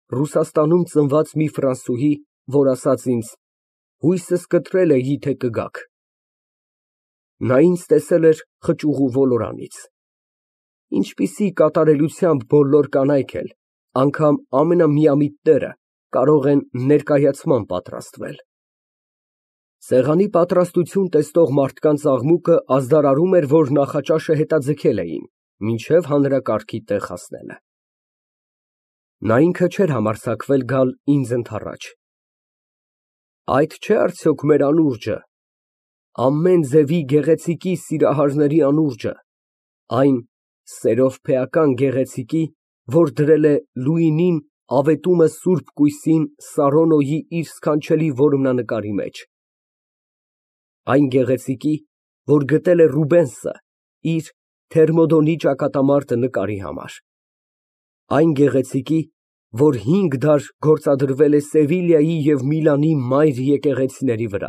Ռուսաստանում ծնված մի ֆրանսուհի, որ ասաց ինձ. «Հույսս կտրել է, եթե կգաք»։ Նա ինձ տեսել էր խճուղու ոլորանից։ Ինչպիսի կատարելությամբ բոլոր կանայք էլ, անգամ ամենամիամիտները, կարող են ներկայացման պատրաստվել։ Սեղանի պատրաստություն տեսնող մարդկանց աղմուկը ազդարարում էր, որ նախաճաշը հետաձգել էին, մինչև հանրակարգի տեղ հասնելը։ Նա ինքը չէր համարձակվել գալ ինձ ընդառաջ։ Այդ չէ՞ արդյոք մեր անուրջը, ամեն ձևի գեղեցիկի սիրահարների անուրջը, այն սերով փեական գեղեցիկի, որ դրել է Լուինին ավետումը սուրբ կույսին Սարոնոյի իր սքանչելի որմնանկարի մեջ, այն գեղեցիկի, որ գտել է Ռուբենսը իր Թերմոդոնի ճակատամարտը նկարի համար, այն գեղեցիկի, որ 5 դար գործադրվել է Սևիլյայի և Միլանի մայր եկեղեցիների վրա,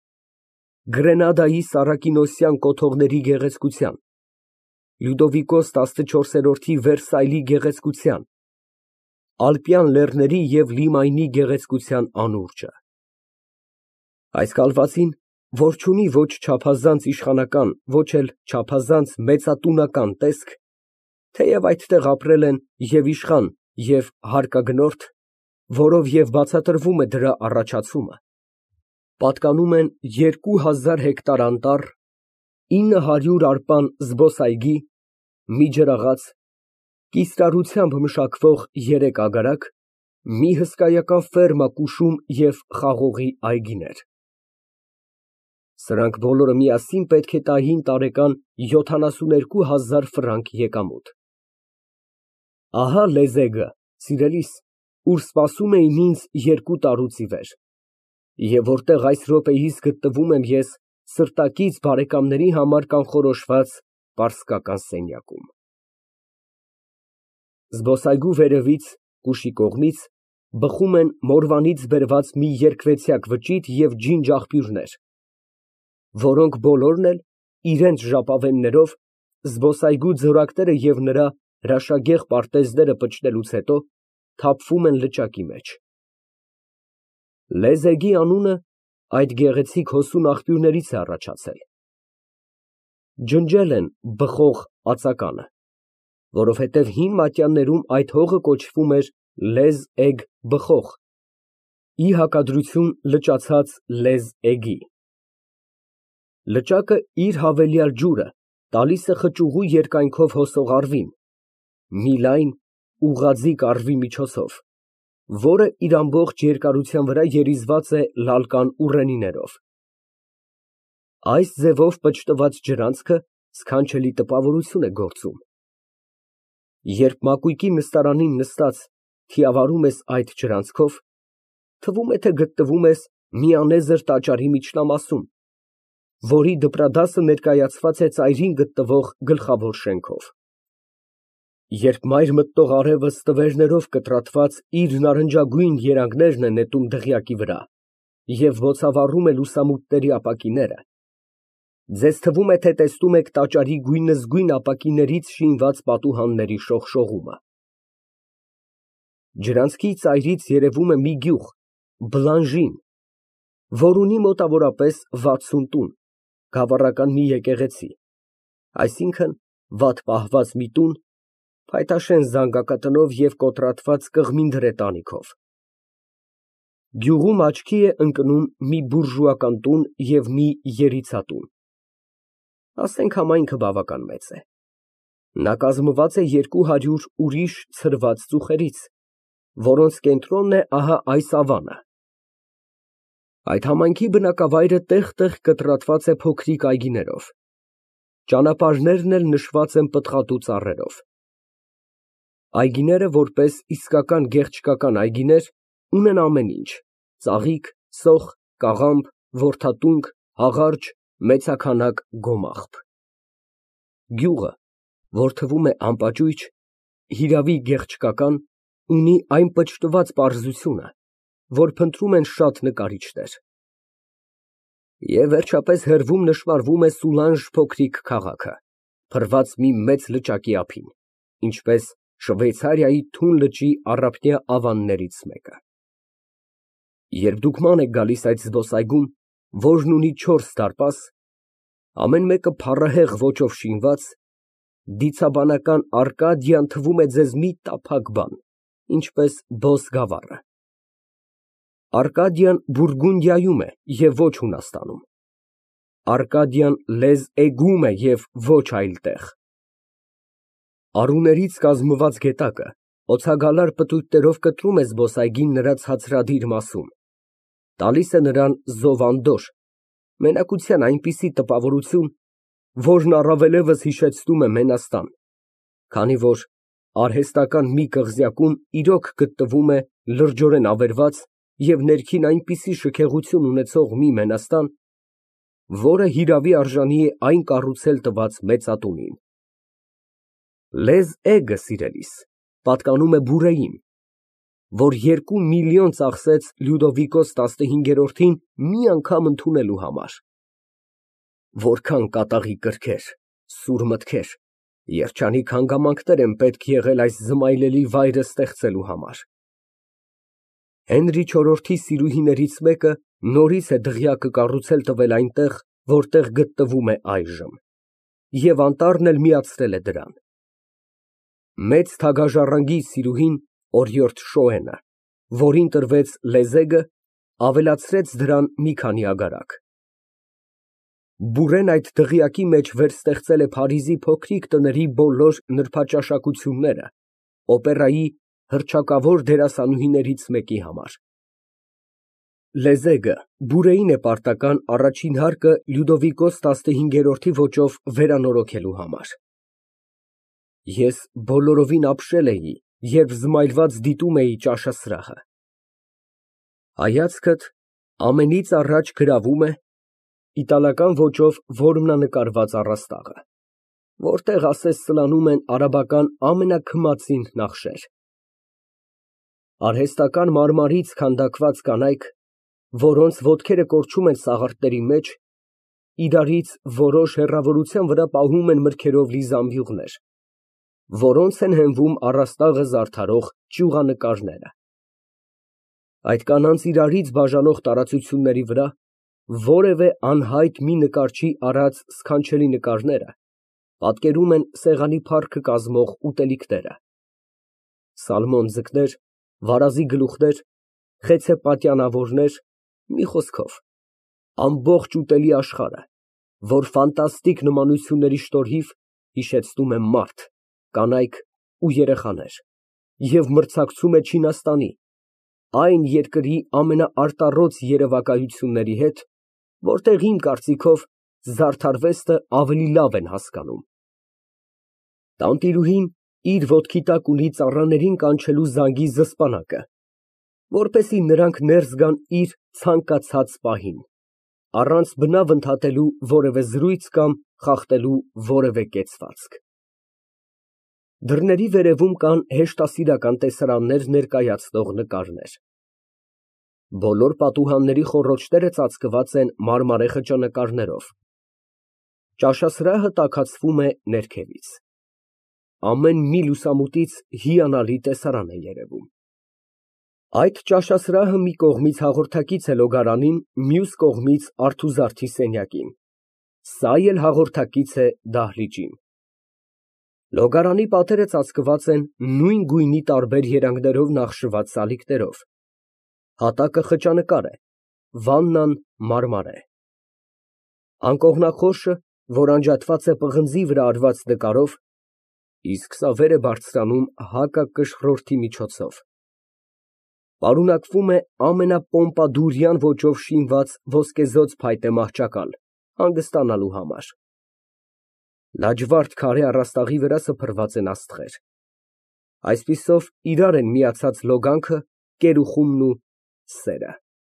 Գրենադայի Սարակինոսյան կոթողների գեղեցկության, Լյուդովիկոս 14-րդի Վերսայլի գեղեցկության, Ալպյան լեռների և Լիմայնի գեղեցկության անուրջը։ Այս կալվածին, որ չունի ոչ չափազանց իշխանական, ոչ էլ չափազանց մեծատունական տեսք, թեև այդտեղ ապրել են և իշխան, և հարկագնորդ, որով և բացատրվում է դրա առաջացումը, պատկանում են 2000 հեկտար անտառ, 900 արպան զբոսայգի, մի ջրաղաց, կիսրարությամբ մշակվող 3 ագարակ, մի հսկայական ֆերմա կուշում և խաղողի այգիներ։ Սրանք բոլորը միասին պետք է տային տարեկան 72000 ֆրանկ եկամուտ։ Ահա լեզեգը, սիրելիս, ուր սպասում էին ինձ 2 տարուց ի վեր, և որտեղ այս րոպեիս գտնվում եմ ես սրտակից բարեկամների համար կանխորոշված պարսկական սենյակում։ Զբոսայգու վերևից, կուշի կողմից, բխում են Մորվանից բերված մի երկվեցյակ վճիտ և ջինջ աղբյուրներ, որոնք բոլորն էլ, իրենց ժապավեններով, զբոսայգու ձորակները և նրա հրաշագեղ պարտեզները փչտելուց հետո, թափվում են լճակի մեջ։ Լեզեգի անունը այդ գեղեցիկ հոսուն աղբյուրներից է առաջացել։ Ջնջել են բխող ածականը, որովհետև հին մատյաններում այդ հողը կոչվում էր Լեզ֊էգ֊բխող, ի հակադրություն լճացած Լեզ֊էգի։ Լճակը իր հավելյալ ջուրը տալիս է խճուղու երկայնքով հոսող առվին, մի լայն, ուղղաձիգ առվի միջոցով, որը իր ամբողջ երկարության վրա երիզված է լալկան ուռենիներով։ Այս ձևով պճտված ջրանցքը սքանչելի տպավորություն է գործում։ Երբ մակույկի նստարանին նստած թիավարում ես այդ ջրանցքով, թվում է, թե գտնվում ես մի անեզր տաճարի միջնամասում, որի դպրադասը ներկայացված է ծայրին գտնվող գլխավոր շենքով։ Երբ մայր մտնող արևը ստվերներով կտրատված իր նարնջագույն երանգներն է նետում դղյակի վրա և բոցավառում է լուսամուտների ապակիները, ձեզ թվում է, թե տեսնում եք տաճարի գույնզգույն ապակիներից շինված պատուհանների շողշողումը։ Ջրանցքի ծայրից երևում է մի գյուղ, Բլանժին, որ ունի մոտավորապես 60 տուն, գավառական մի եկեղեցի, այսինքն՝ վատ պահված մի տուն, փայտաշեն զանգակատնով և կոտրատված կղմինդրե տանիքով։ Գյուղում աչքի է ընկնում մի բուրժուական տուն և մի երիցատուն, ասենք համայնքը բավական մեծ է։ Նա կազմված է 200 ուրիշ ցրված ծուխերից, որոնց կենտրոնն է ահա այս ավանը։ Այդ համայնքի բնակավայրը տեղ֊տեղ կտրատված է փոքրիկ այգիներով, ճանապարհներն էլ նշված են պտղատու ծառերով։ Այգիները, որպես իսկական գեղչկական այգիներ, ունեն ամեն ինչ՝ ծաղիկ, սոխ, կաղամբ, որդատունգ, հաղարջ, մեծաքանակ գոմաղբ։ Գյուղը, որ թվում է անպաճույճ, հիրավի գեղչկական, ունի այն պճտված պարզությունը, որ փնտրում են շատ նկարիչներ։ Եվ վերջապես հրվում նշմարվում է Սուլանժ փոքրիկ քաղաքը, փռված մի մեծ լճակի ափին, ինչպես Շվեյցարիայի Թուն լճի առափնյա ավաններից մեկը։ Երբ դուք ման եք գալիս այդ զբոսայգում, որն ունի 4 դարպաս, ամեն մեկը փառահեղ ոճով շինված, դիցաբանական Արկադիան թվում է ձեզ մի տափակ բան, ինչպես Բոս գավառը։ Արկադիան Բուրգունդիայում է և ոչ Հունաստանում։ Արկադիան Լեզ Էգում է և ոչ այլ տեղ։ Արուներից կազմված գետակը օձագալար պտույտներով կտրում է զբոսայգին նրա ցածրադիր մասում, տալիս է նրան զովանդոր, մենակության այնպիսի տպավորություն, որն առավելևս հիշեցնում է Մենաստան, քանի որ արհեստական մի կղզյակում իրոք գտնվում է լրջորեն ավերված և ներքին այնպիսի շքեղություն ունեցող մի Մենաստան, որը հիրավի արժանի է այն կառուցել տված մեծատունին։ Լեզ Էգը, սիրելիս, պատկանում է Բուրեին, որ 2 միլիոն ծախսեց Լյուդովիկոս 15-րդին մի անգամ ընդունելու համար։ Որքան կատաղի կրքեր, սուր մտքեր, երջանիկ հանգամանքներ են պետք եղել այս զմայլելի վայրը ստեղծելու համար։ Հենրի IV-ի սիրուհիներից մեկը նորից է դղյակը կառուցել տվել այնտեղ, որտեղ գտնվում է այժմ, և անտառն էլ միացրել է դրան։ Մեծ թագաժառանգի սիրուհին օրիորդ Շոենը, որին տրվեց Լեզեգը, ավելացրեց դրան մի քանի ագարակ։ Բուրեն այդ դղյակի մեջ վերստեղծել է Փարիզի փոքրիկ տների բոլոր նրբաճաշակությունները օպերայի հռչակավոր դերասանուհիներից մեկի համար։ Լեզեգը Բուրեին է պարտական առաջին հարկը Լյուդովիկոս 15-րդի ոճով վերանորոգելու համար։ Ես բոլորովին ապշել էի, երբ զմայլված դիտում էի ճաշասրահը։ Հայացքդ ամենից առաջ գրավում է իտալական ոճով որմնանկարված առաստաղը, որտեղ ասես սլանում են արաբական ամենաքմածին նախշեր։ Արհեստական մարմարից քանդակված կանայք, որոնց ոտքերը կորչում են սաղարթների մեջ, իրարից որոշ հեռավորության վրա պահում են մրգերով լի զամբյուղներ, որոնց են հենվում առաստաղը զարդարող ճյուղանկարները։ Այդ կանանց իրարից բաժանող տարածությունների վրա որևէ անհայտ մի նկարչի արած սքանչելի նկարները պատկերում են սեղանի փառքը կազմող ուտելիքները. սալմոն ձկներ, վարազի գլուխներ, խեցե պատյանավորներ, մի խոսքով, ամբողջ ուտելի աշխարհը, որ ֆանտաստիկ նմանությունների շնորհիվ հիշեցնում է մարդ, կանայք ու երեխաներ և մրցակցում է Չինաստանի, այն երկրի ամենաարտառոց երևակայությունների հետ, որտեղ իմ կարծիքով զարդարվեստը ավելի լավ են հասկանում։ Տանտիրուհին իր ոտքի տակ ունի ծառաներին կանչելու զանգի զսպանակը, որպեսզի նրանք ներս գան իր ցանկացած պահին, առանց բնավ ընդհատելու որևէ զրույց կամ խախտելու որևէ կեցվածք։ Դռների վերևում կան հեշտասիրական տեսարաններ ներկայացնող նկարներ։ Բոլոր պատուհանների խոռոչները ծածկված են մարմարե խճանկարներով։ Ճաշասրահը տաքացվում է ներքևից։ Ամեն մի լուսամուտից հիանալի տեսարան է երևում։ Այդ ճաշասրահը մի կողմից հաղորդակից է լոգարանին, մյուս կողմից արթուզարդի սենյակին, սա էլ հաղորդակից է դահլիճին։ Լոգարանի պատերը ծածկված են նույն գույնի տարբեր երանգներով նախշված սալիկներով, հատակը խճանկար է, վաննան մարմարե։ Անկողնախորշը, որ անջատված է պղնձի վրա արված նկարով, իսկ սա վեր է բարձրանում հակակշռորդի միջոցով, պարունակվում է ամենապոմպադուրյան ոճով շինված ոսկեզօծ փայտե մահճակալ հանգստանալու համար։ Լաջվարդ քարե առաստաղի վրա սփռված են աստղեր։ Այսպիսով իրար են միացած լոգանքը, կերուխումն ու սերը։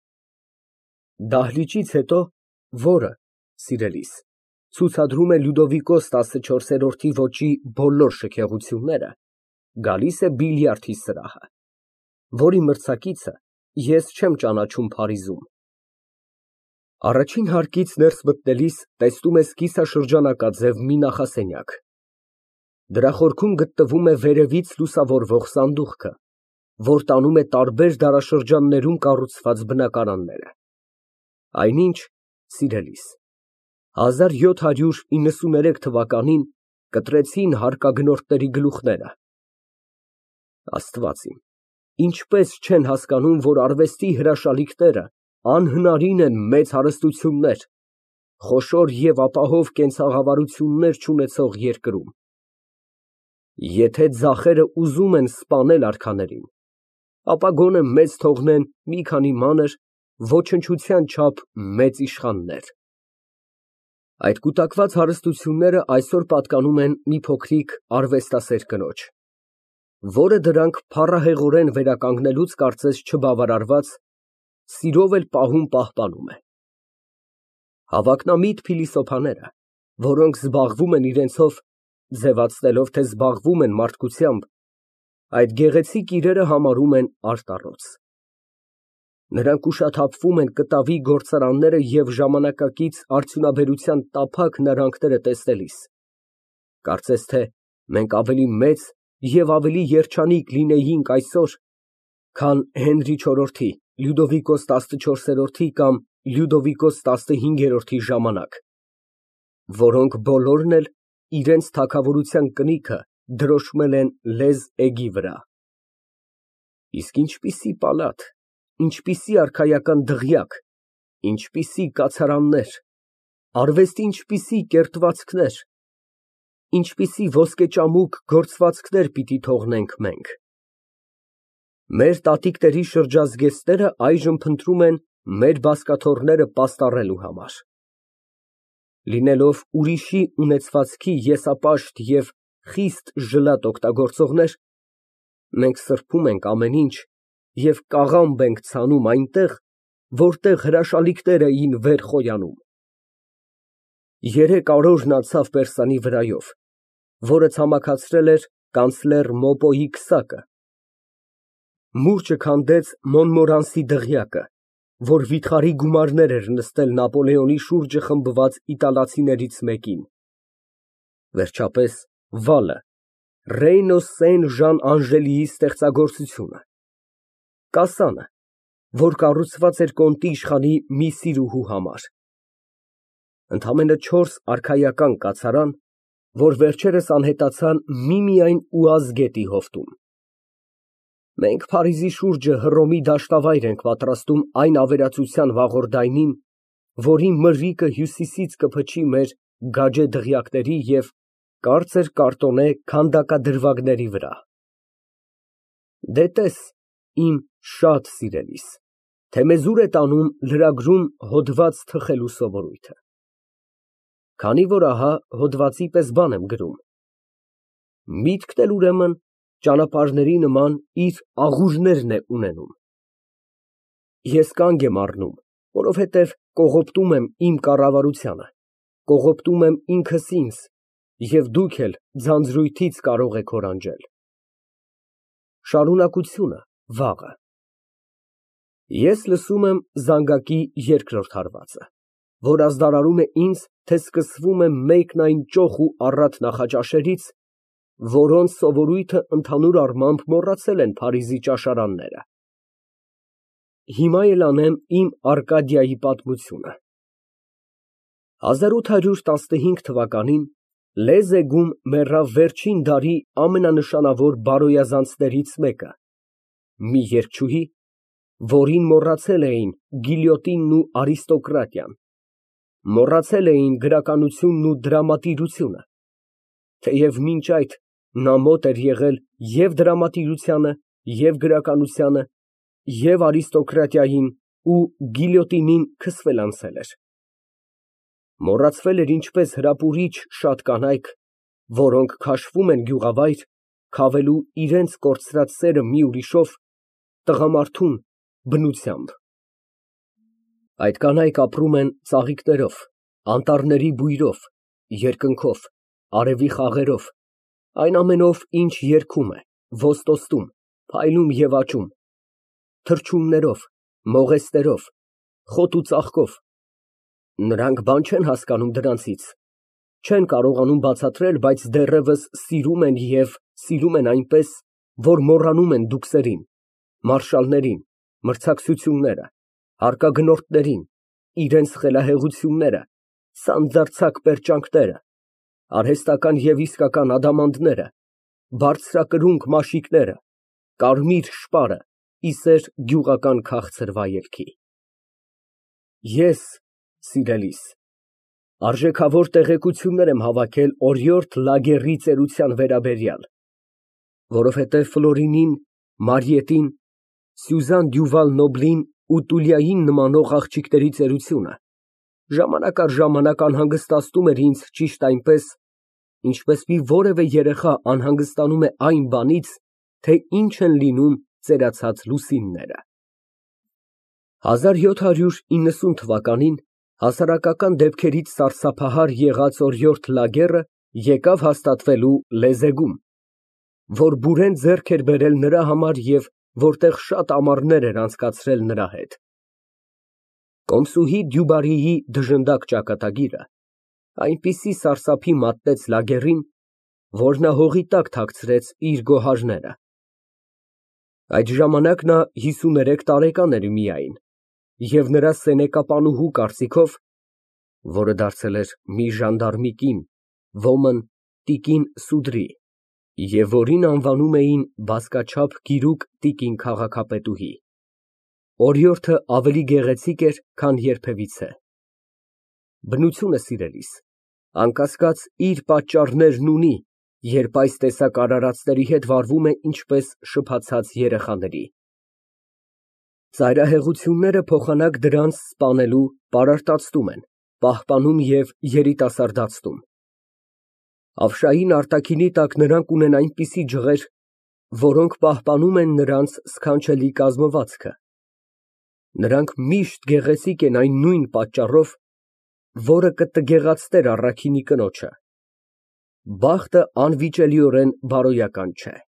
Դահլիճից հետո, որը, սիրելիս, ցուցադրում է Լյուդովիկոս 14-րդի ոճի բոլոր շքեղությունները, գալիս է բիլիարդի սրահը, որի մրցակիցը ես չեմ ճանաչում Փարիզում։ Առաջին հարկից ներս մտնելիս տեսնում ես կիսաշրջանակաձև մի նախասենյակ։ Դրա խորքում գտնվում է վերևից լուսավորվող սանդուղքը, որ տանում է տարբեր դարաշրջաններում կառուցված բնակարանները։ Այնինչ, սիրելիս, 1793 թվականին կտրեցին հարկագնորդների գլուխները։ Աստված իմ, ինչպես չեն հասկանում, որ արվեստի հրաշալիքները անհնարին են մեծ հարստություններ, խոշոր և ապահով կենցաղավարություններ չունեցող երկրում։ Եթե ձախերը ուզում են սպանել արքաներին, ապա գոնե մեզ թողնեն մի քանի մանր, ոչնչության չափ մեծ իշխաններ։ Այդ կուտակված հարստությունները այսօր պատկանում են մի փոքրիկ արվեստասեր կնոջ, որը դրանք փառահեղորեն վերականգնելուց կարծես չբավարարված, սիրով էլ պահում պահպանում է։ Հավակնամիտ փիլիսոփաները, որոնք զբաղվում են իրենցով, ձևացնելով, թե զբաղվում են մարդկությամբ, այդ գեղեցիկ իրերը համարում են արտառոց։ Նրանք ուշաթափվում են կտավի գործարանները և ժամանակակից արդյունաբերության տափակ հնարանքները տեսնելիս, կարծես թե մենք ավելի մեծ և ավելի երջանիկ լինեինք այսօր, քան Հենրի IV, Լյուդովիկոս 14-րդի կամ Լյուդովիկոս 15-րդի ժամանակ, որոնք բոլորն էլ իրենց թագավորության կնիքը դրոշմել են լեզ էգի վրա։ Իսկ ինչպիսի պալատ, ինչպիսի արքայական դղյակ, ինչպիսի կացարաններ, արվեստի ինչպիսի կերտվածքներ, ինչպիսի ոսկեճամուկ գործվածքներ պիտի թողնենք մենք։ Մեր տատիկների շրջազգեստները այժմ փնտրում են մեր բազկաթոռները պաստառելու համար։ Լինելով ուրիշի ունեցվածքի եսապաշտ և խիստ ժլատ օգտագործողներ, մենք սրբում ենք ամեն ինչ և կաղամբ ենք ցանում այնտեղ, որտեղ հրաշալիքներ էին վեր խոյանում։ Երեկ օրորն անցավ Պերսանի վրայով, որը ցամաքացրել էր կանցլեր Մոպոյի քսակը։ Մուրճը քանդեց Մոնմորանսի դղյակը, որ վիթխարի գումարներ էր նստել Նապոլեոնի շուրջը խմբված իտալացիներից մեկին։ Վերջապես, վալը, Ռեյնո Սեն Ժան Անժելիի ստեղծագործությունը, կասանը, որ կառուցված էր կոնտի իշխանի մի սիրուհու համար, ընդամենը 4 արքայական կացարան, որ վերջերս անհետացան միմիայն Ուազ գետի հովտում։ Մենք Փարիզի շուրջը Հռոմի դաշտավայր ենք պատրաստում այն ավերածության վաղորդայնին, որի մրրիկը հյուսիսից կփչի մեր գաջե դղյակների և կարծր կարտոնե քանդակադրվագների վրա։ Դե տես, իմ շատ սիրելիս, թե մեզ ուր է տանում լրագրում հոդված թխելու սովորույթը։ Քանի որ ահա հոդվածի պես բան եմ գրում, միտքն էլ ուրեմն ճանապարհների նման իր աղուրներն է ունենում։ Ես կանգ եմ առնում, որովհետև կողոպտում եմ իմ կառավարությանը, կողոպտում եմ ինքս ինձ, և դուք էլ ձանձրույթից կարող եք օրանջել։ Շարունակությունը վաղը։ Ես լսում եմ զանգակի երկրորդ հարվածը, որ ազդարարում է ինձ, թե սկսվում է մեկն այն ճոխ ու առատ նախաճաշերից, որոնց սովորույթը ընդհանուր առմամբ մոռացել են Փարիզի ճաշարանները։ Հիմա էլ անեմ իմ Արկադիայի պատմությունը։ 1815 թվականին Լեզեգում մեռավ վերջին դարի ամենանշանավոր բարոյազանցներից մեկը, մի երգչուհի, որին մոռացել էին գիլյոտինն ու արիստոկրատիան, մոռացել էին գրականությունն ու դրամատիրությունը, թեև մինչ այդ նա մոտ էր եղել և դրամատիրությանը, և գրականությանը, և արիստոկրատիային ու գիլյոտինին քսվել անցել էր։ Մոռացվել էր ինչպես հրապուրիչ շատ կանայք, որոնք քաշվում են գյուղավայր, քավելու իրենց կորցրած սերը մի ուրիշով, տղամարդուն, բնությամբ։ Այդ կանայք ապրում են ծաղիկներով, անտառների բույրով, երկնքով, արևի խաղերով, այն ամենով, ինչ երգում է, ոստոստում, փայլում և աճում, թռչուններով, մողեստերով, խոտ ու ծաղկով։ Նրանք բան չեն հասկանում դրանցից, չեն կարողանում բացատրել, բայց դեռևս սիրում են և սիրում են այնպես, որ մոռանում են դուքսերին, մարշալներին, մրցակցությունները, հարկագնորդներին, իրենց խելահեղությունները, սանձարձակ պերճանքները, արհեստական և իսկական ադամանդները, բարձրակրունկ մաշիկները, կարմիր շպարը, իսեր գյուղական քաղցր վայելքի։ Ես, սիրելիս, արժեքավոր տեղեկություններ եմ հավաքել օրիորդ լագերի ծերության վերաբերյալ, որովհետև Ֆլորինին, Մարիետին, Սյուզան Դյուվալ Նոբլին ու Տուլիային նմանող աղջիկների ծերությունը ժամանակ առ ժամանակ անհանգստացնում էր ինձ ճիշտ այնպես, ինչպես մի որևէ երեխա անհանգստանում է այն բանից, թե ինչ են լինում ծերացած լուսինները։ 1790 թվականին հասարակական դեպքերից սարսափահար եղած օրիորդ Լագերը եկավ հաստատվելու Լեզեգում, որ բուրեն ձեռք էր բերել նրա համար և որտեղ շատ ամառներ էր անցկացրել նրա հետ։ Կոմսուհի Դյուբարիի դժնդակ ճակատագիրը այնպիսի սարսափի մատնեց Լագերին, որ նա հողի տակ թաքցրեց իր գոհարները։ Այդ ժամանակ նա 53 տարեկան էր միայն, և նրա սենեկապանուհու կարծիքով (որը դարձել էր մի ժանդարմի կին, ոմն տիկին Սուդրի, և որին անվանում էին բազկաչափ գիրուկ տիկին քաղաքապետուհի) օրիորդը ավելի գեղեցիկ էր, քան երբևիցե։ Բնությունը, սիրելիս, անկասկած, իր պատճառներն ունի, երբ այս տեսակ արարածների հետ վարվում է ինչպես շփացած երեխաների։ Ծայրահեղությունները փոխանակ դրանց սպանելու պարարտացնում են, պահպանում և երիտասարդացնում։ Ավշային արտաքինի տակ նրանք ունեն այնպիսի ջղեր, որոնք պահպանում են նրանց սքանչելի կազմվածքը։ Նրանք միշտ գեղեցիկ են այն նույն պատճառով, որը կտգեղացներ առաքինի կնոջը։ Բախտը անվիճելիորեն բարոյական չէ։